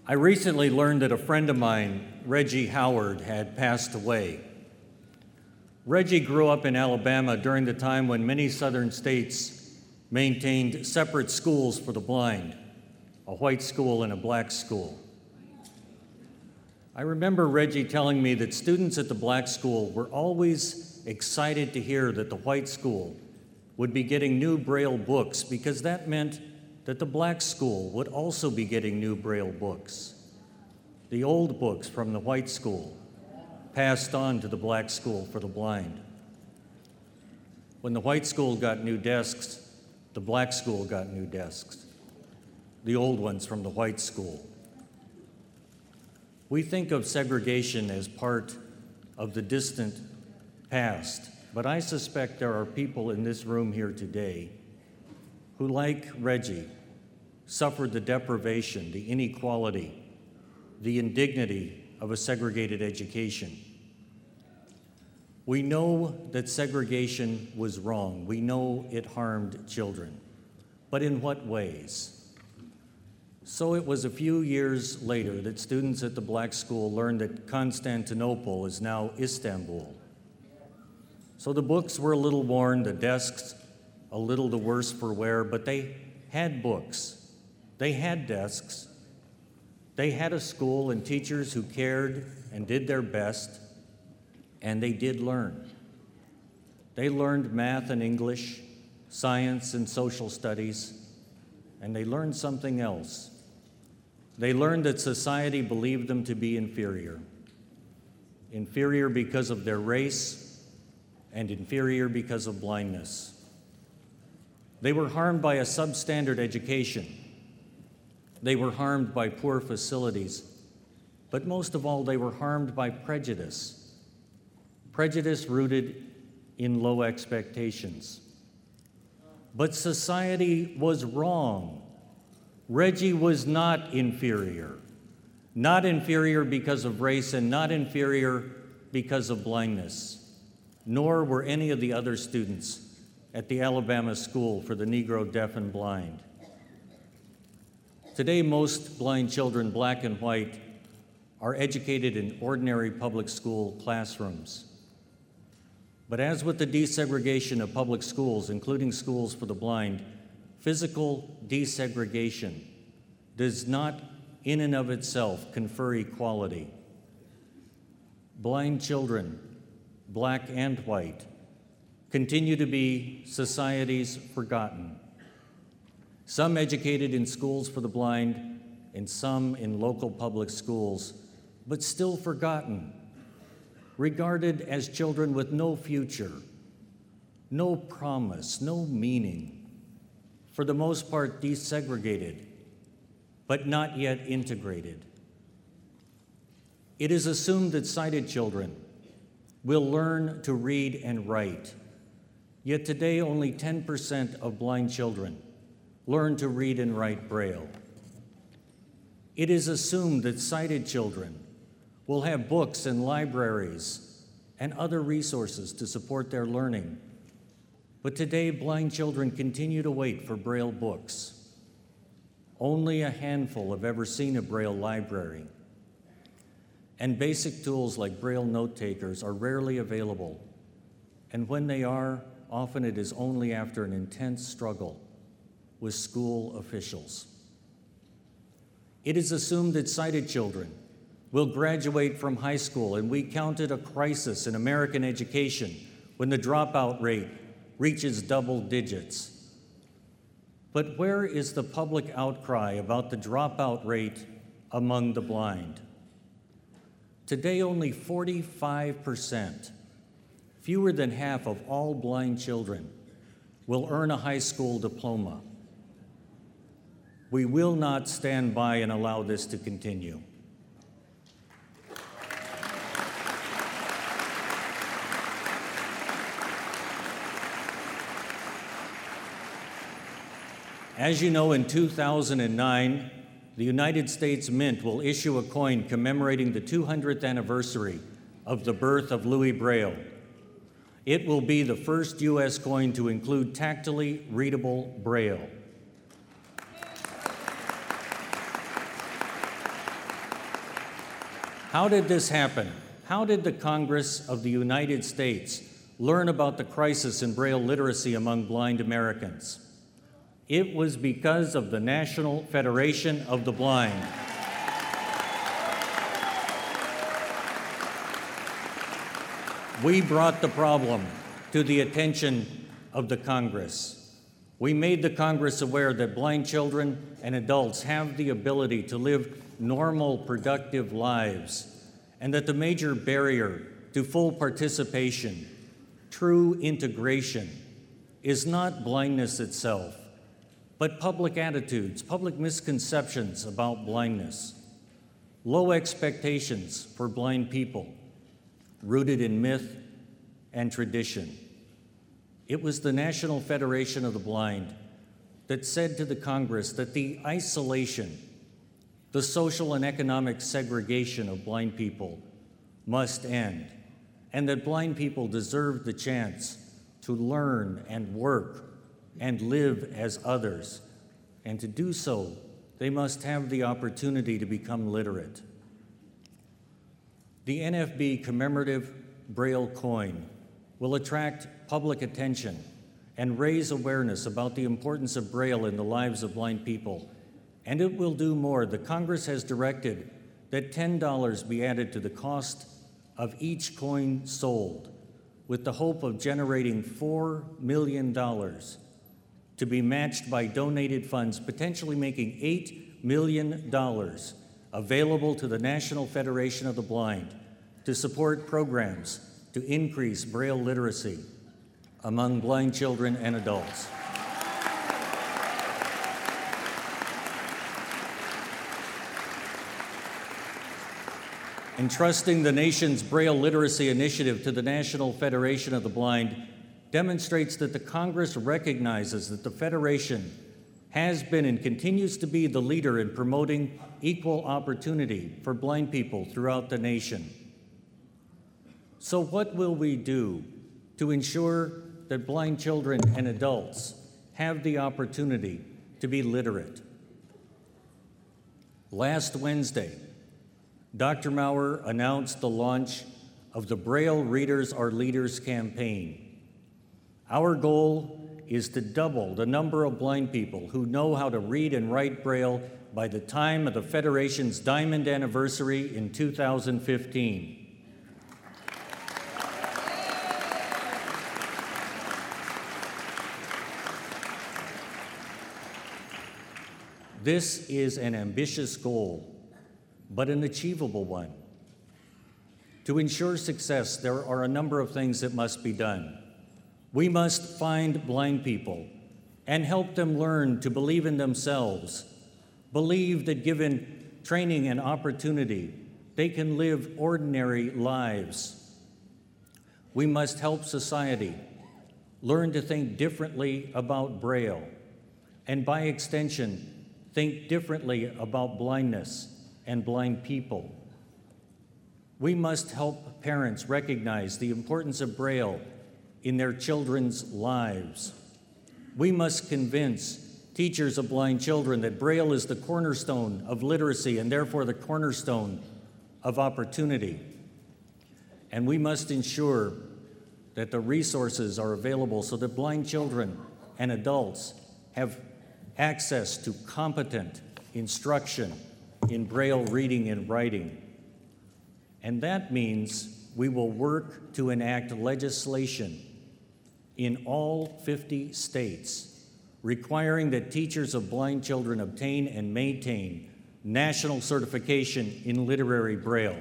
I recently learned that a friend of mine, Reggie Howard, had passed away. Reggie grew up in Alabama during the time when many southern states maintained separate schools for the blind, a white school and a black school. I remember Reggie telling me that students at the black school were always excited to hear that the white school would be getting new Braille books because that meant that the black school would also be getting new Braille books. The old books from the white school passed on to the black school for the blind. When the white school got new desks, the black school got new desks, the old ones from the white school. We think of segregation as part of the distant past, but I suspect there are people in this room here today who, like Reggie, suffered the deprivation, the inequality, the indignity of a segregated education. We know that segregation was wrong. We know it harmed children. But in what ways? So it was a few years later that students at the black school learned that Constantinople is now Istanbul. So the books were a little worn, the desks a little the worse for wear, but they had books. They had desks. They had a school and teachers who cared and did their best, and they did learn. They learned math and English, science and social studies, and they learned something else. They learned that society believed them to be inferior. Inferior because of their race and inferior because of blindness. They were harmed by a substandard education. They were harmed by poor facilities. But most of all, they were harmed by prejudice. Prejudice rooted in low expectations. But society was wrong. Reggie was not inferior because of race and not inferior because of blindness, nor were any of the other students at the Alabama School for the Negro Deaf and Blind. Today, most blind children, black and white, are educated in ordinary public school classrooms. But as with the desegregation of public schools, including schools for the blind, physical desegregation does not in and of itself confer equality. Blind children, black and white, continue to be society's forgotten. Some educated in schools for the blind and some in local public schools, but still forgotten, regarded as children with no future, no promise, no meaning, for the most part desegregated, but not yet integrated. It is assumed that sighted children will learn to read and write, yet today only 10% of blind children learn to read and write Braille. It is assumed that sighted children will have books and libraries and other resources to support their learning. But today, blind children continue to wait for Braille books. Only a handful have ever seen a Braille library. And basic tools like Braille note takers are rarely available. And when they are, often it is only after an intense struggle with school officials. It is assumed that sighted children will graduate from high school, and we count it a crisis in American education when the dropout rate reaches double digits. But where is the public outcry about the dropout rate among the blind? Today, only 45%, fewer than half of all blind children, will earn a high school diploma. We will not stand by and allow this to continue. As you know, in 2009, the United States Mint will issue a coin commemorating the 200th anniversary of the birth of Louis Braille. It will be the first U.S. coin to include tactily readable Braille. How did this happen? How did the Congress of the United States learn about the crisis in Braille literacy among blind Americans? It was because of the National Federation of the Blind. We brought the problem to the attention of the Congress. We made the Congress aware that blind children and adults have the ability to live normal, productive lives, and that the major barrier to full participation, true integration, is not blindness itself, but public attitudes, public misconceptions about blindness, low expectations for blind people, rooted in myth and tradition. It was the National Federation of the Blind that said to the Congress that the isolation, the social and economic segregation of blind people must end, and that blind people deserve the chance to learn and work and live as others. And to do so, they must have the opportunity to become literate. The NFB commemorative Braille coin will attract public attention and raise awareness about the importance of Braille in the lives of blind people. And it will do more. The Congress has directed that $10 be added to the cost of each coin sold, with the hope of generating $4 million to be matched by donated funds, potentially making $8 million available to the National Federation of the Blind to support programs to increase Braille literacy among blind children and adults. Entrusting the nation's Braille literacy initiative to the National Federation of the Blind demonstrates that the Congress recognizes that the Federation has been and continues to be the leader in promoting equal opportunity for blind people throughout the nation. So what will we do to ensure that blind children and adults have the opportunity to be literate? Last Wednesday, Dr. Maurer announced the launch of the Braille Readers Are Leaders campaign. Our goal is to double the number of blind people who know how to read and write Braille by the time of the Federation's Diamond Anniversary in 2015. This is an ambitious goal, but an achievable one. To ensure success, there are a number of things that must be done. We must find blind people and help them learn to believe in themselves, believe that given training and opportunity, they can live ordinary lives. We must help society learn to think differently about Braille, and by extension, think differently about blindness and blind people. We must help parents recognize the importance of Braille in their children's lives. We must convince teachers of blind children that Braille is the cornerstone of literacy and therefore the cornerstone of opportunity. And we must ensure that the resources are available so that blind children and adults have access to competent instruction in Braille reading and writing. And that means we will work to enact legislation in all 50 states requiring that teachers of blind children obtain and maintain national certification in literary Braille.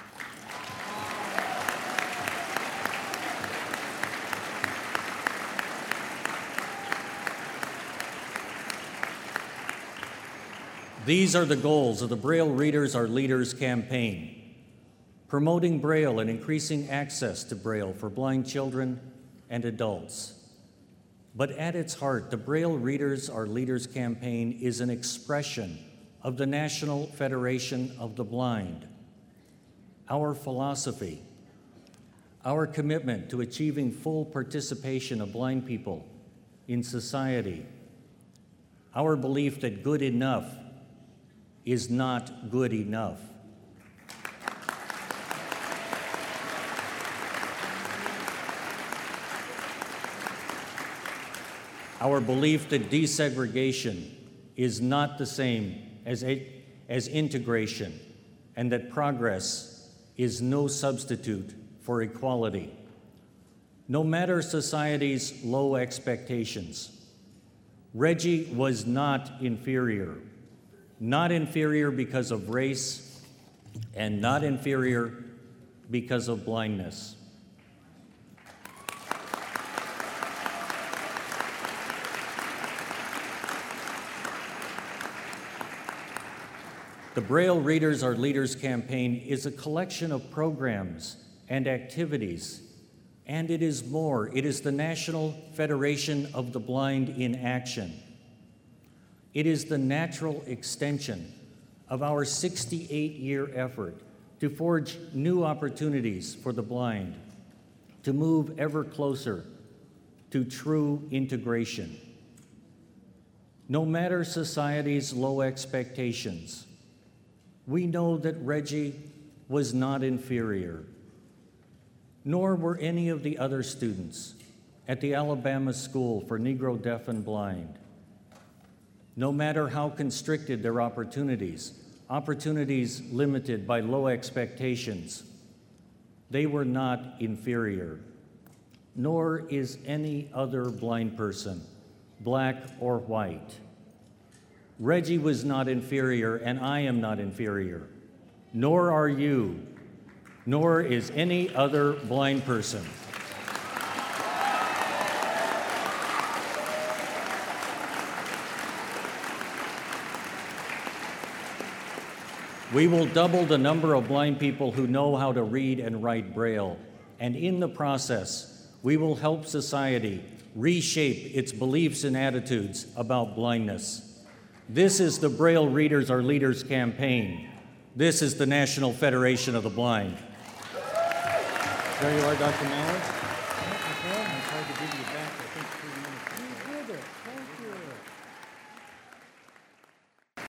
These are the goals of the Braille Readers Are Leaders campaign, promoting Braille and increasing access to Braille for blind children and adults. But at its heart, the Braille Readers Are Leaders campaign is an expression of the National Federation of the Blind. Our philosophy, our commitment to achieving full participation of blind people in society, our belief that good enough is not good enough. our belief that desegregation is not the same as integration, and that progress is no substitute for equality. No matter society's low expectations, Reggie was not inferior because of race, and not inferior because of blindness. The Braille Readers Are Leaders campaign is a collection of programs and activities, and it is more. It is the National Federation of the Blind in action. It is the natural extension of our 68-year effort to forge new opportunities for the blind, to move ever closer to true integration. No matter society's low expectations, we know that Reggie was not inferior, nor were any of the other students at the Alabama School for Negro Deaf and Blind. No matter how constricted their opportunities limited by low expectations, they were not inferior, nor is any other blind person, black or white. Reggie was not inferior, and I am not inferior, nor are you, nor is any other blind person. We will double the number of blind people who know how to read and write Braille, and in the process, we will help society reshape its beliefs and attitudes about blindness. This is the Braille Readers Are Leaders campaign. This is the National Federation of the Blind. There you are, Dr. Mallard. It's hard to give you back, I think, 3 minutes.